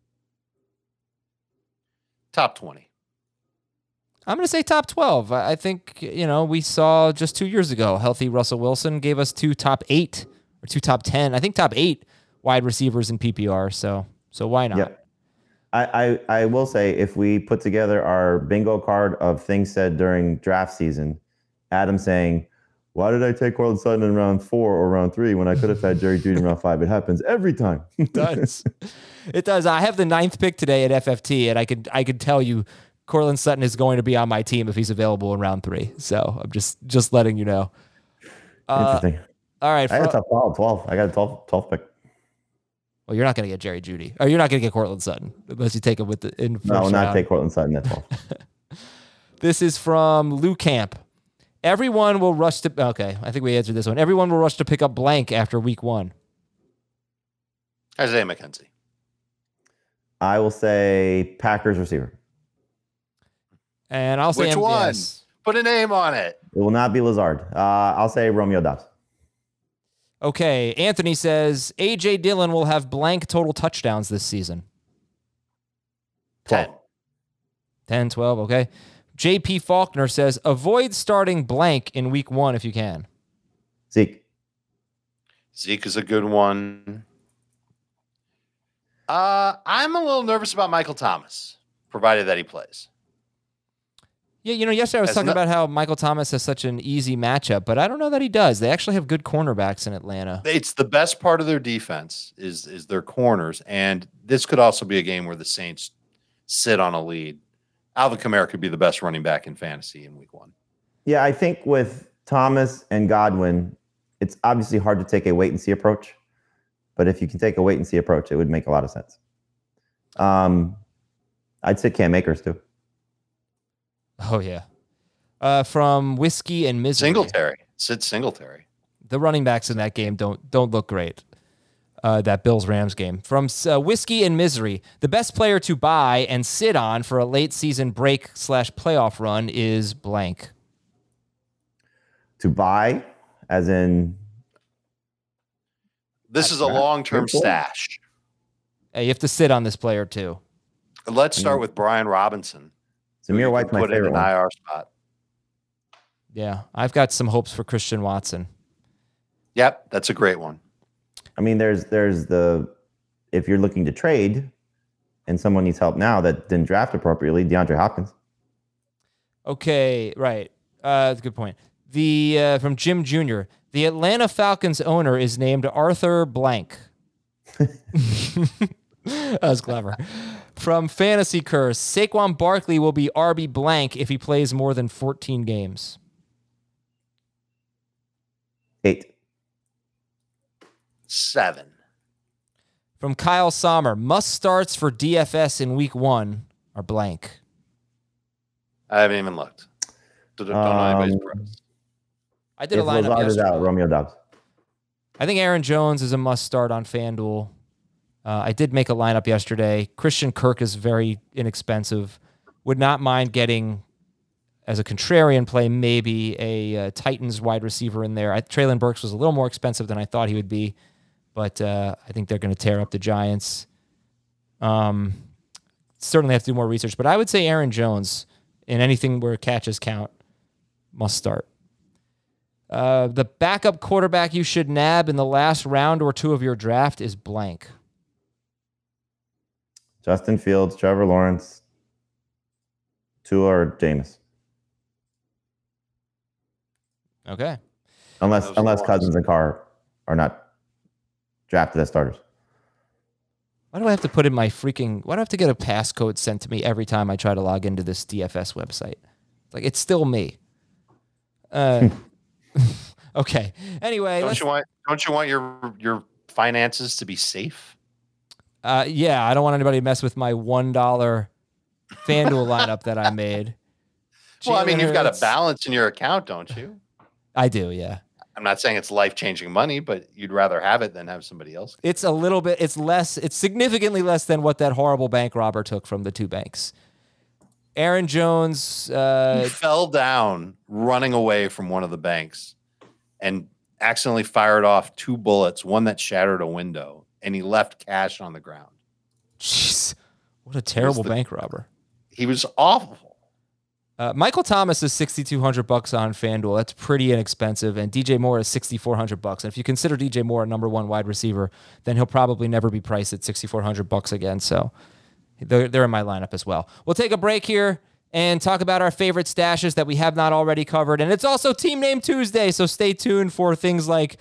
Top 20. I'm going to say top 12. I think, we saw just 2 years ago, healthy Russell Wilson gave us two top 8 or two top 10. I think top 8 wide receivers in PPR. So why not? Yep. I will say if we put together our bingo card of things said during draft season, Adam saying, why did I take Cortland Sutton in round 4 or round 3 when I could have had Jerry Jeudy in round 5? It happens every time. It does. It does. I have the 9th pick today at FFT, and I could tell you Cortland Sutton is going to be on my team if he's available in round 3. So I'm just letting you know. Interesting. All right. I got a top 12. I got a 12 pick. Well, you're not going to get Jerry Jeudy. Or you're not going to get Cortland Sutton unless you take him in first No, I will not round. take Cortland Sutton at 12. This is from Lou Camp. Everyone will rush to... Okay, I think we answered this one. Everyone will rush to pick up blank after week 1. Isaiah McKenzie. I will say Packers receiver. And I'll say Which one? MVS. Put a name on it. It will not be Lazard. I'll say Romeo Dobbs. Okay, Anthony says A.J. Dillon will have blank total touchdowns this season. 10. 10, 12, okay. J.P. Faulkner says avoid starting blank in week 1 if you can. Zeke. Zeke is a good one. I'm a little nervous about Michael Thomas, provided that he plays. Yeah, yesterday I was That's talking not- about how Michael Thomas has such an easy matchup, but I don't know that he does. They actually have good cornerbacks in Atlanta. It's the best part of their defense is their corners, and this could also be a game where the Saints sit on a lead. Alvin Kamara could be the best running back in fantasy in week 1. Yeah, I think with Thomas and Godwin, it's obviously hard to take a wait and see approach. But if you can take a wait and see approach, it would make a lot of sense. I'd sit Cam Akers too. Oh, yeah. From Whiskey and Misery. Singletary. Sit Singletary. The running backs in that game don't look great. That Bills-Rams game. From Whiskey and Misery, the best player to buy and sit on for a late season break/playoff run is blank. To buy, as in This is a long-term Good point. stash. Hey, you have to sit on this player too. Let's start with Brian Robinson. who you Zamir can White's my put in favorite an one. IR spot. Yeah, I've got some hopes for Christian Watson. Yep, that's a great one. I mean, there's the if you're looking to trade and someone needs help now that didn't draft appropriately, DeAndre Hopkins. Okay, right. That's a good point. The from Jim Jr., the Atlanta Falcons owner is named Arthur Blank. That was clever. From Fantasy Curse, Saquon Barkley will be RB blank if he plays more than 14 games. 8. 7. From Kyle Sommer, must starts for DFS in week 1 are blank. I haven't even looked. Don't know anybody's pros. I did a lineup Lazard yesterday. is out, Romeo Doubs. I think Aaron Jones is a must start on FanDuel. I did make a lineup yesterday. Christian Kirk is very inexpensive. Would not mind getting, as a contrarian play, maybe a Titans wide receiver in there. Treylon Burks was a little more expensive than I thought he would be, but I think they're going to tear up the Giants. Certainly have to do more research, but I would say Aaron Jones in anything where catches count must start. The backup quarterback you should nab in the last round or 2 of your draft is blank. Justin Fields, Trevor Lawrence, Tua or Jameis. Okay. Unless Cousins and Carr are not drafted as starters. Why do I have to put in my why do I have to get a passcode sent to me every time I try to log into this DFS website? Like, it's still me. Okay. Anyway, don't you want your finances to be safe? Yeah, I don't want anybody to mess with my $1 FanDuel lineup that I made. Well, I mean, you've got a balance in your account, don't you? I do, yeah. I'm not saying it's life-changing money, but you'd rather have it than have somebody else. It's a little bit, it's significantly less than what that horrible bank robber took from the 2 banks. Aaron Jones. He fell down running away from one of the banks and accidentally fired off 2 bullets, one that shattered a window, and he left cash on the ground. Jeez, what a terrible bank robber. He was awful. Michael Thomas is $6,200 on FanDuel. That's pretty inexpensive. And DJ Moore is $6,400. And if you consider DJ Moore a number 1 wide receiver, then he'll probably never be priced at $6,400 again. So they're in my lineup as well. We'll take a break here and talk about our favorite stashes that we have not already covered. And it's also Team Name Tuesday, so stay tuned for things like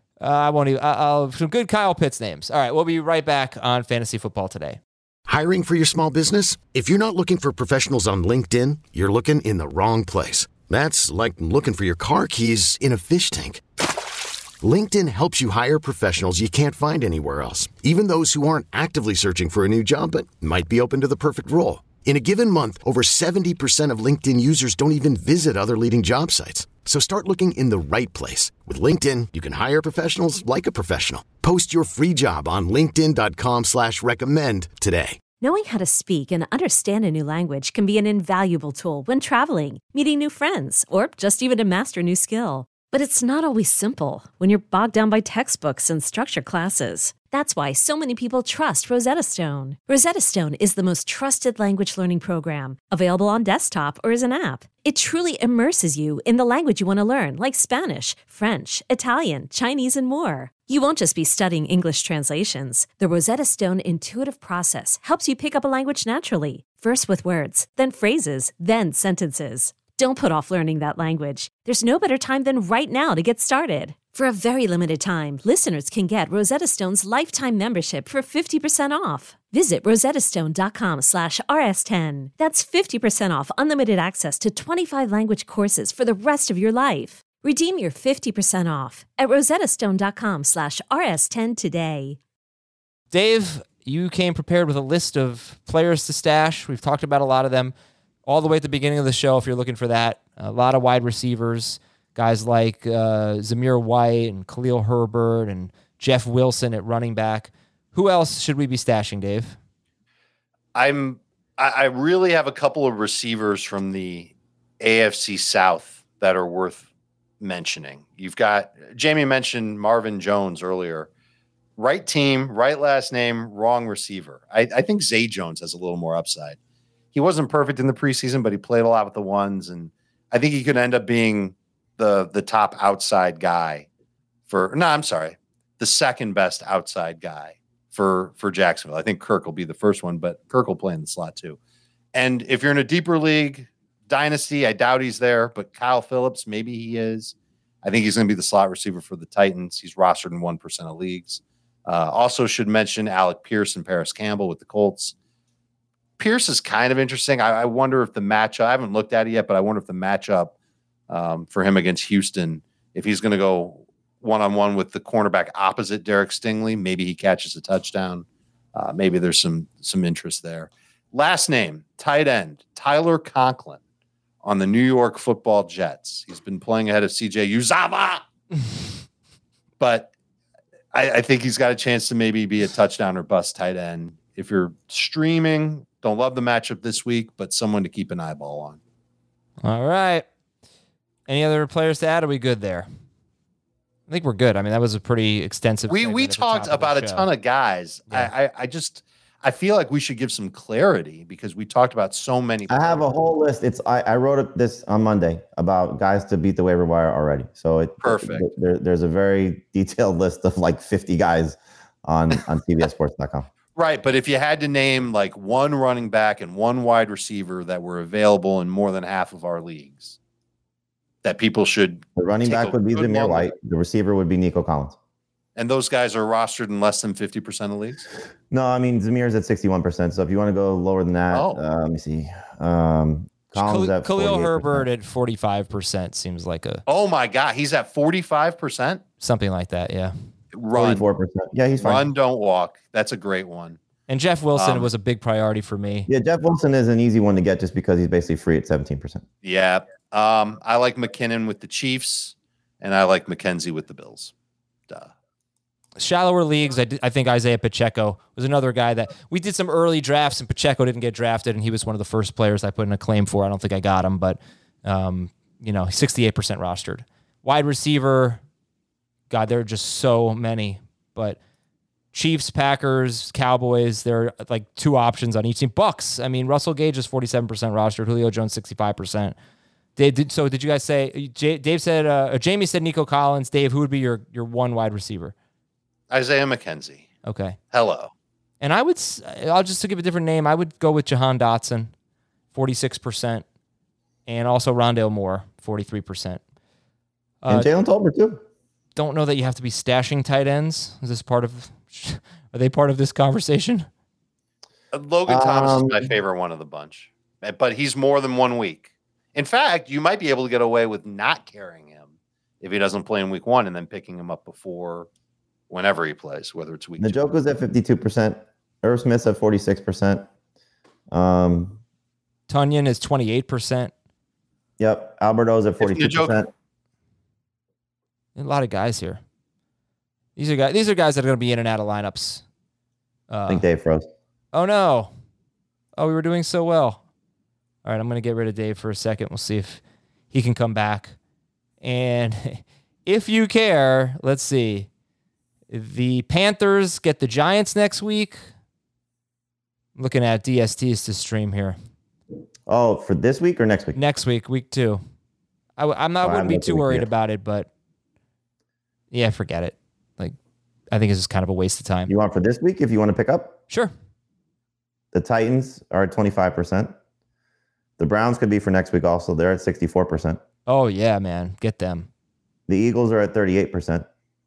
some good Kyle Pitts names. All right, we'll be right back on Fantasy Football Today. Hiring for your small business? If you're not looking for professionals on LinkedIn, you're looking in the wrong place. That's like looking for your car keys in a fish tank. LinkedIn helps you hire professionals you can't find anywhere else, even those who aren't actively searching for a new job but might be open to the perfect role. In a given month, over 70% of LinkedIn users don't even visit other leading job sites. So start looking in the right place. With LinkedIn, you can hire professionals like a professional. Post your free job on linkedin.com/recommend today. Knowing how to speak and understand a new language can be an invaluable tool when traveling, meeting new friends, or just even to master a new skill. But it's not always simple when you're bogged down by textbooks and structured classes. That's why so many people trust Rosetta Stone. Rosetta Stone is the most trusted language learning program, available on desktop or as an app. It truly immerses you in the language you want to learn, like Spanish, French, Italian, Chinese, and more. You won't just be studying English translations. The Rosetta Stone intuitive process helps you pick up a language naturally, first with words, then phrases, then sentences. Don't put off learning that language. There's no better time than right now to get started. For a very limited time, listeners can get Rosetta Stone's lifetime membership for 50% off. Visit rosettastone.com/rs10. That's 50% off unlimited access to 25 language courses for the rest of your life. Redeem your 50% off at rosettastone.com/rs10 today. Dave, you came prepared with a list of players to stash. We've talked about a lot of them all the way at the beginning of the show if you're looking for that. A lot of wide receivers, guys like Zamir White and Khalil Herbert and Jeff Wilson at running back. Who else should we be stashing, Dave? I really have a couple of receivers from the AFC South that are worth mentioning. You've got, Jamie mentioned Marvin Jones earlier. Right team, right last name, wrong receiver. I think Zay Jones has a little more upside. He wasn't perfect in the preseason, but he played a lot with the ones, and I think he could end up being the top outside guy the second best outside guy for Jacksonville. I think Kirk will be the first one, but Kirk will play in the slot too. And if you're in a deeper league, dynasty, I doubt he's there, but Kyle Phillips, maybe he is. I think he's going to be the slot receiver for the Titans. He's rostered in 1% of leagues. Also should mention Alec Pierce and Paris Campbell with the Colts. Pierce is kind of interesting. I wonder if the matchup, I haven't looked at it yet, but I wonder if the matchup for him against Houston, if he's going to go one-on-one with the cornerback opposite Derek Stingley, maybe he catches a touchdown. Maybe there's some interest there. Last name, tight end, Tyler Conklin on the New York Football Jets. He's been playing ahead of CJ Uzomah. But I think he's got a chance to maybe be a touchdown or bust tight end. If you're streaming, don't love the matchup this week, but someone to keep an eyeball on. All right. Any other players to add? Are we good there? I think we're good. I mean, that was a pretty extensive. We talked about a ton of guys. Yeah. I feel like we should give some clarity because we talked about so many players. I have a whole list. I wrote this on Monday about guys to beat the waiver wire already. So perfect. There's a very detailed list of like 50 guys on CBSSports.com. Right, but if you had to name like one running back and one wide receiver that were available in more than half of our leagues, that people should. The running back would be Zamir White. The receiver would be Nico Collins. And those guys are rostered in less than 50% of leagues? No, I mean, Zamir's at 61%. So if you want to go lower than that, let me see. Collins at Khalil Herbert at 45% seems like a. Oh, my God. He's at 45%? Something like that, yeah. Run. 44%. Yeah, he's fine. Run, don't walk. That's a great one. And Jeff Wilson was a big priority for me. Yeah, Jeff Wilson is an easy one to get just because he's basically free at 17%. Yeah. I like McKinnon with the Chiefs, and I like McKenzie with the Bills. Duh. Shallower leagues, I think Isaiah Pacheco was another guy that we did some early drafts, and Pacheco didn't get drafted, and he was one of the first players I put in a claim for. I don't think I got him, but, 68% rostered. Wide receiver, God, there are just so many. But Chiefs, Packers, Cowboys, there are like two options on each team. Bucks, I mean, Russell Gage is 47% rostered, Julio Jones 65%. Did you guys say, Dave said, Jamie said Nico Collins. Dave, who would be your one wide receiver? Isaiah McKenzie. Okay. Hello. And I'll just to give a different name, I would go with Jahan Dotson, 46%, and also Rondale Moore, 43%. And Jalen Tolbert too. Don't know that you have to be stashing tight ends. Is this are they part of this conversation? Logan Thomas is my favorite one of the bunch, but he's more than 1 week. In fact, you might be able to get away with not carrying him if he doesn't play in week 1 and then picking him up before whenever he plays, whether it's week 2. Njoku's at 52%. Irv Smith's at 46%. Tunyon is 28%. Yep. Alberto's at 42%. A lot of guys here. These are guys that are going to be in and out of lineups. I think Dave froze. Oh, no. Oh, we were doing so well. All right, I'm going to get rid of Dave for a second. We'll see if he can come back. And if you care, let's see. The Panthers get the Giants next week. I'm looking at DSTs to stream here. Oh, for this week or next week? Next week, week 2. I wouldn't be too worried about it, but yeah, forget it. Like, I think it's just kind of a waste of time. You want for this week if you want to pick up? Sure. The Titans are at 25%. The Browns could be for next week also. They're at 64%. Oh, yeah, man. Get them. The Eagles are at 38%.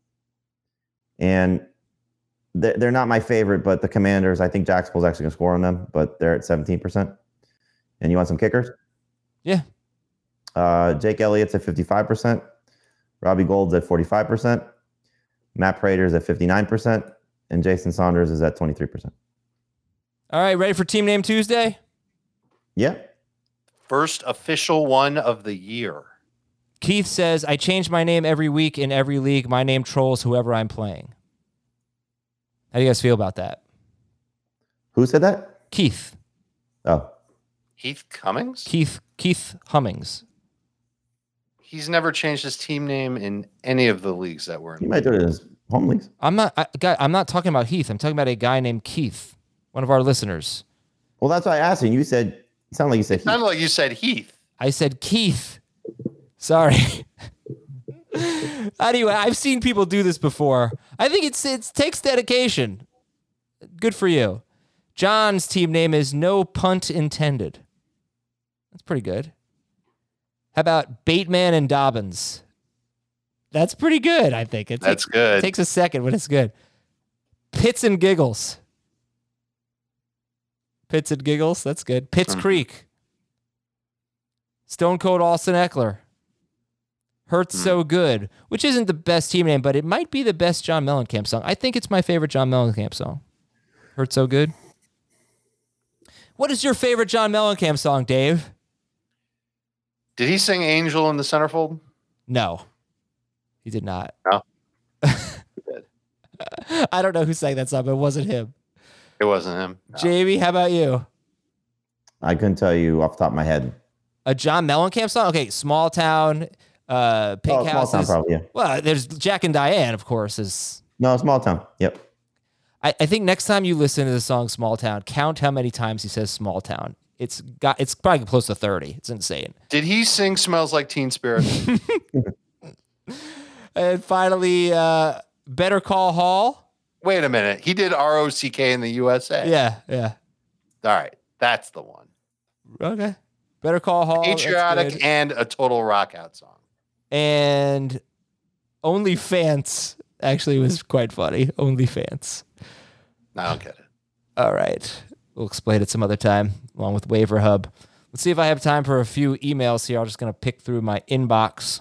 And they're not my favorite, but the Commanders, I think Jacksonville's actually going to score on them, but they're at 17%. And you want some kickers? Yeah. Jake Elliott's at 55%. Robbie Gould's at 45%. Matt Prater's at 59%. And Jason Saunders is at 23%. All right, ready for Team Name Tuesday? Yeah. First official one of the year. Keith says, I change my name every week in every league. My name trolls whoever I'm playing. How do you guys feel about that? Who said that? Keith. Oh. Heath Cummings? Keith Hummings. He's never changed his team name in any of the leagues that we're in. He might do it in his home leagues. I'm not talking about Heath. I'm talking about a guy named Keith, one of our listeners. Well, that's why I asked you. You said, it sounded like you said Heath. Sounded like you said Heath. I said Keith. Sorry. Anyway, I've seen people do this before. I think it takes dedication. Good for you. John's team name is No Punt Intended. That's pretty good. How about Bateman and Dobbins? That's pretty good, I think. That's good. It takes a second, but it's good. Pits and Giggles. Pits and Giggles. That's good. Pitts Creek. Stone Cold Austin Eckler. Hurts So Good, which isn't the best team name, but it might be the best John Mellencamp song. I think it's my favorite John Mellencamp song. Hurts So Good. What is your favorite John Mellencamp song, Dave? Did he sing Angel in the Centerfold? No, he did not. No. I don't know who sang that song, but it wasn't him. It wasn't him. No. Jamie, how about you? I couldn't tell you off the top of my head. A John Mellencamp song? Okay, Small Town, Pink Small Houses. Town probably, yeah. Well, there's Jack and Diane, of course. No, Small Town. Yep. I think next time you listen to the song Small Town, count how many times he says Small Town. It's probably close to 30. It's insane. Did he sing Smells Like Teen Spirit? And finally, Better Call Hall. Wait a minute. He did ROCK in the USA. Yeah. All right. That's the one. Okay. Better Call Hall. Patriotic and a total rock out song. And OnlyFans actually was quite funny. OnlyFans. I don't get it. All right. We'll explain it some other time, along with Waiver Hub. Let's see if I have time for a few emails here. I'm just going to pick through my inbox.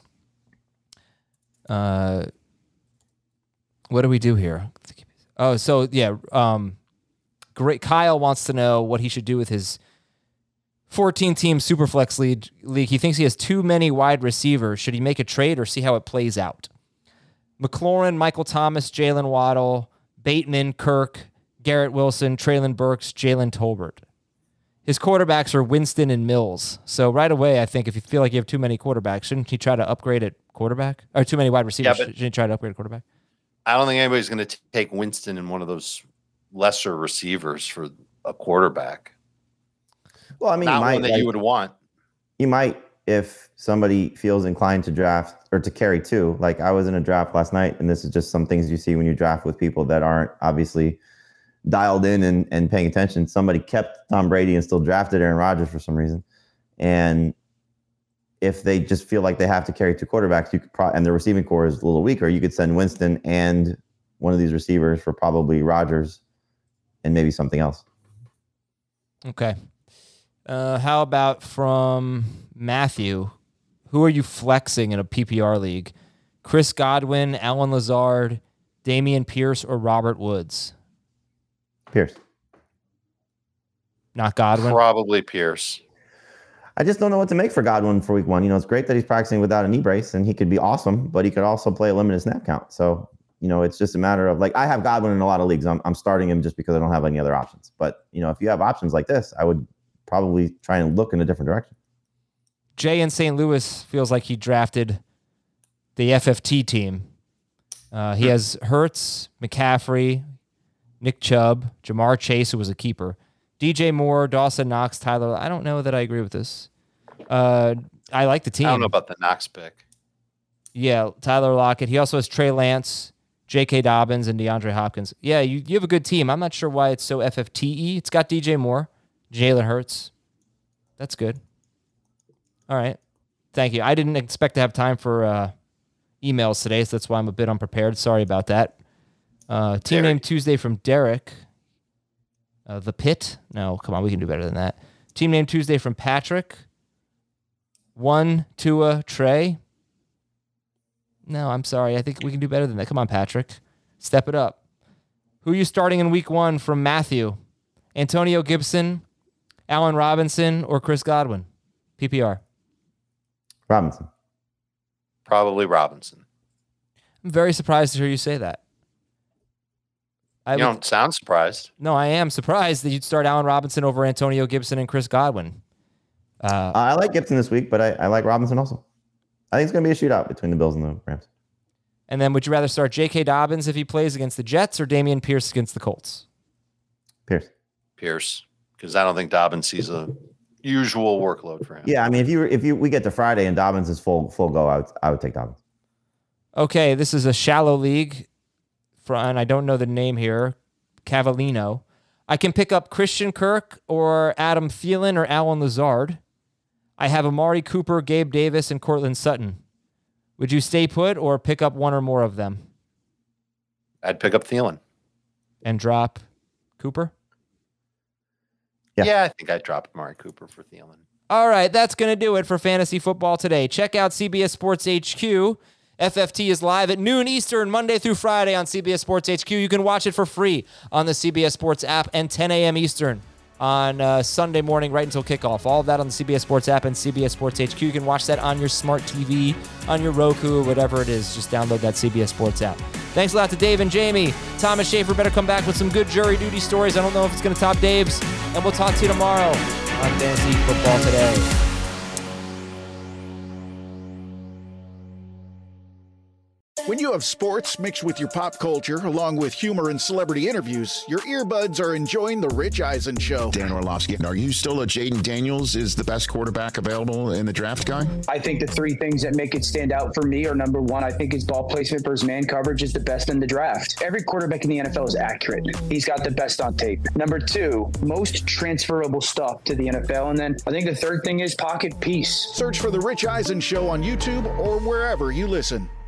What do we do here? Oh, so yeah. Great. Kyle wants to know what he should do with his 14-team Superflex league. He thinks he has too many wide receivers. Should he make a trade or see how it plays out? McLaurin, Michael Thomas, Jalen Waddle, Bateman, Kirk, Garrett Wilson, Treylon Burks, Jalen Tolbert. His quarterbacks are Winston and Mills. So right away, I think if you feel like you have too many quarterbacks, shouldn't he try to upgrade at quarterback? Or too many wide receivers, shouldn't he try to upgrade at quarterback? I don't think anybody's going to take Winston and one of those lesser receivers for a quarterback. Well, I mean, not one that you would want. You might, if somebody feels inclined to draft or to carry two. Like I was in a draft last night, and this is just some things you see when you draft with people that aren't obviously dialed in and paying attention. Somebody kept Tom Brady and still drafted Aaron Rodgers for some reason. And if they just feel like they have to carry two quarterbacks, you could and the receiving core is a little weaker, you could send Winston and one of these receivers for probably Rodgers and maybe something else. Okay. How about from Matthew? Who are you flexing in a PPR league? Chris Godwin, Allen Lazard, Dameon Pierce, or Robert Woods? Pierce. Not Godwin? Probably Pierce. I just don't know what to make for Godwin for week one. You know, it's great that he's practicing without a knee brace and he could be awesome, but he could also play a limited snap count. So, you know, it's just a matter of like, I have Godwin in a lot of leagues. I'm starting him just because I don't have any other options. But, you know, if you have options like this, I would probably try and look in a different direction. Jay in St. Louis feels like he drafted the FFT team. He has Hurts, McCaffrey, Nick Chubb, Jamar Chase, who was a keeper, DJ Moore, Dawson Knox, Tyler. I don't know that I agree with this. I like the team. I don't know about the Knox pick. Yeah, Tyler Lockett. He also has Trey Lance, J.K. Dobbins, and DeAndre Hopkins. Yeah, you have a good team. I'm not sure why it's so FFTE. It's got DJ Moore, Jalen Hurts. That's good. All right. Thank you. I didn't expect to have time for emails today, so that's why I'm a bit unprepared. Sorry about that. Team name Tuesday from Derek. The Pit? No, come on, we can do better than that. Team name Tuesday from Patrick. 1, Tua, Trey. No, I'm sorry. I think we can do better than that. Come on, Patrick. Step it up. Who are you starting in week one from Matthew? Antonio Gibson, Allen Robinson, or Chris Godwin? PPR. Robinson. Probably Robinson. I'm very surprised to hear you say that. You don't sound surprised. No, I am surprised that you'd start Allen Robinson over Antonio Gibson and Chris Godwin. I like Gibson this week, but I like Robinson also. I think it's going to be a shootout between the Bills and the Rams. And then would you rather start J.K. Dobbins if he plays against the Jets or Dameon Pierce against the Colts? Pierce, because I don't think Dobbins sees a usual workload for him. Yeah, I mean, if we get to Friday and Dobbins is full go, I would take Dobbins. Okay, this is a shallow league, and I don't know the name here, Cavallino. I can pick up Christian Kirk or Adam Thielen or Allen Lazard. I have Amari Cooper, Gabe Davis, and Cortland Sutton. Would you stay put or pick up one or more of them? I'd pick up Thielen. And drop Cooper? Yeah, I think I'd drop Amari Cooper for Thielen. All right, that's going to do it for Fantasy Football today. Check out CBS Sports HQ. FFT is live at noon Eastern, Monday through Friday on CBS Sports HQ. You can watch it for free on the CBS Sports app, and 10 a.m. Eastern on Sunday morning right until kickoff. All of that on the CBS Sports app and CBS Sports HQ. You can watch that on your smart TV, on your Roku, whatever it is. Just download that CBS Sports app. Thanks a lot to Dave and Jamie. Thomas Schaefer better come back with some good jury duty stories. I don't know if it's going to top Dave's. And we'll talk to you tomorrow on Fantasy Football Today. When you have sports mixed with your pop culture, along with humor and celebrity interviews, your earbuds are enjoying The Rich Eisen Show. Dan Orlovsky, are you still a Jaden Daniels is the best quarterback available in the draft guy? I think the three things that make it stand out for me are, number one, I think his ball placement versus man coverage is the best in the draft. Every quarterback in the NFL is accurate. He's got the best on tape. Number two, most transferable stuff to the NFL. And then I think the third thing is pocket peace. Search for The Rich Eisen Show on YouTube or wherever you listen.